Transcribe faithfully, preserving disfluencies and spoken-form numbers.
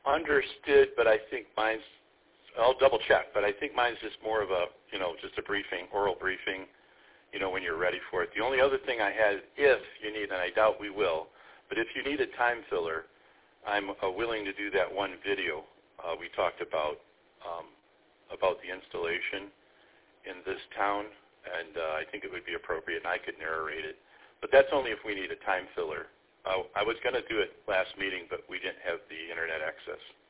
understood, but I think mine's, I'll double check, but I think mine's just more of a, you know, just a briefing, oral briefing, you know, when you're ready for it. The only other thing I had, if you need, and I doubt we will, but if you need a time filler, I'm uh, willing to do that one video uh, we talked about, um, about the installation in this town, and uh, I think it would be appropriate, and I could narrate it. But that's only if we need a time filler. Uh, I was going to do it last meeting, but we didn't have the internet access.